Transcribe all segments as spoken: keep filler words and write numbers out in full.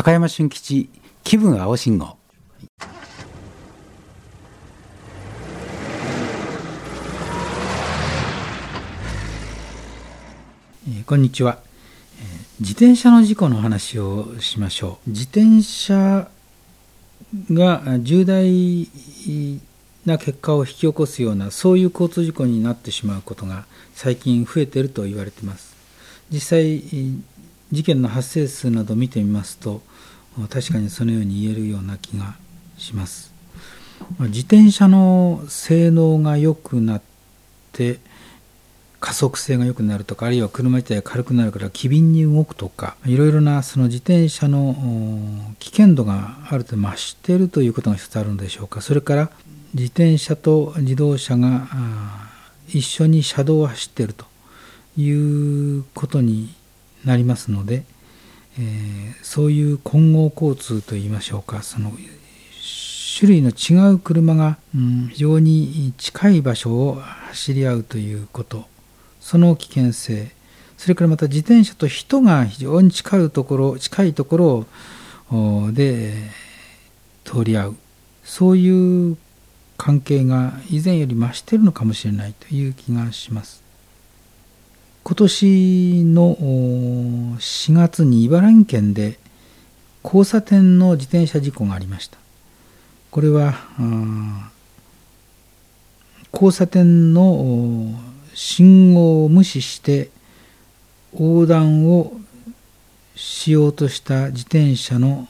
高山俊吉気分青信号。えー、こんにちは、えー、自転車の事故の話をしましょう。自転車が重大な結果を引き起こすような、そういう交通事故になってしまうことが最近増えていると言われています。実際事件の発生数などを見てみますと、確かにそのように言えるような気がします。自転車の性能が良くなって加速性が良くなるとか、あるいは車自体が軽くなるから機敏に動くとか、いろいろなその自転車の危険度がある程度増しているということが一つあるのでしょうか。それから自転車と自動車が一緒に車道を走っているということになりますので、えー、そういう混合交通といいましょうか、その種類の違う車が、うん、非常に近い場所を走り合うということ、その危険性、それからまた自転車と人が非常に近いところ近いところで通り合う、そういう関係が以前より増しているのかもしれないという気がします。今年のしがつに茨城県で交差点の自転車事故がありました。これは交差点の信号を無視して横断をしようとした自転車の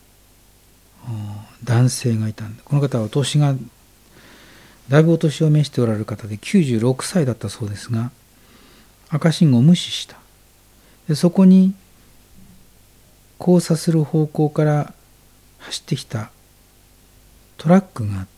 男性がいたんで、この方はお年がだいぶお年を召しておられる方できゅうじゅうろくさいだったそうですが、赤信号を無視した。でそこに交差する方向から走ってきたトラックがあって、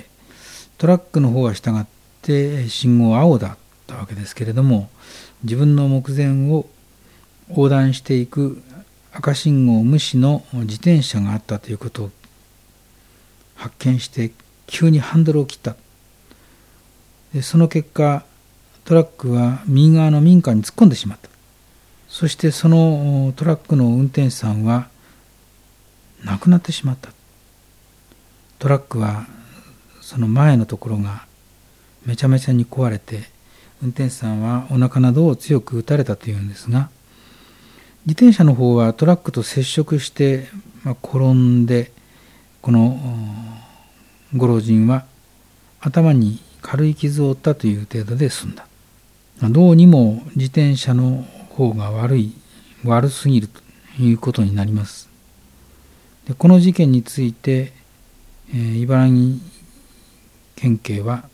トラックの方は従って信号は青だったわけですけれども、自分の目前を横断していく赤信号無視の自転車があったということを発見して、急にハンドルを切った。でその結果、トラックは右側の民家に突っ込んでしまった。そしてそのトラックの運転手さんは亡くなってしまった。トラックはその前のところがめちゃめちゃに壊れて、運転手さんはお腹などを強く打たれたというんですが、自転車の方はトラックと接触して、まあ、転んで、このご老人は頭に軽い傷を負ったという程度で済んだ。どうにも自転車の方が悪い、悪すぎるということになります。でこの事件について、えー、茨城県警は、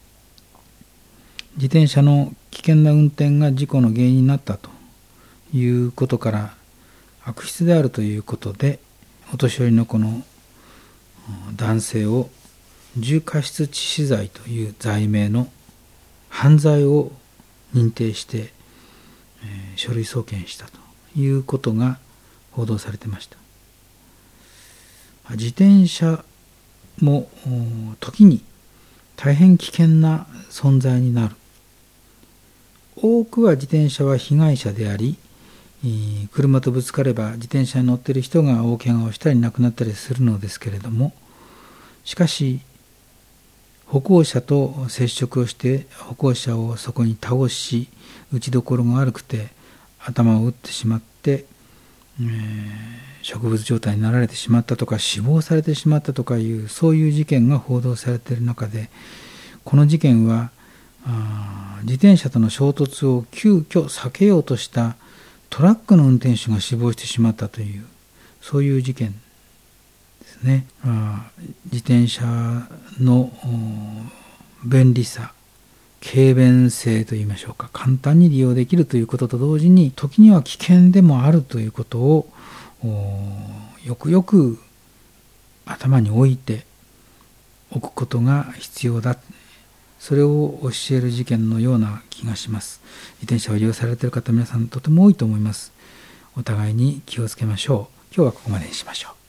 自転車の危険な運転が事故の原因になったということから悪質であるということで、お年寄りのこの男性を重過失致死罪という罪名の犯罪を認定して、えー、書類送検したということが報道されていました。自転車も時に大変危険な存在になる。多くは自転車は被害者であり、車とぶつかれば自転車に乗っている人が大怪我をしたり亡くなったりするのですけれども、しかし歩行者と接触をして歩行者をそこに倒し、打ちどころが悪くて頭を打ってしまって、えー、植物状態になられてしまったとか、死亡されてしまったとかいう、そういう事件が報道されている中で、この事件はあ自転車との衝突を急遽避けようとしたトラックの運転手が死亡してしまったという、そういう事件ですね。あ自転車の便利さ、軽便性といいましょうか、簡単に利用できるということと同時に、時には危険でもあるということをよくよく頭に置いておくことが必要だ。それを教える事件のような気がします。自転車を利用されている方、皆さんとても多いと思います。お互いに気をつけましょう。今日はここまでにしましょう。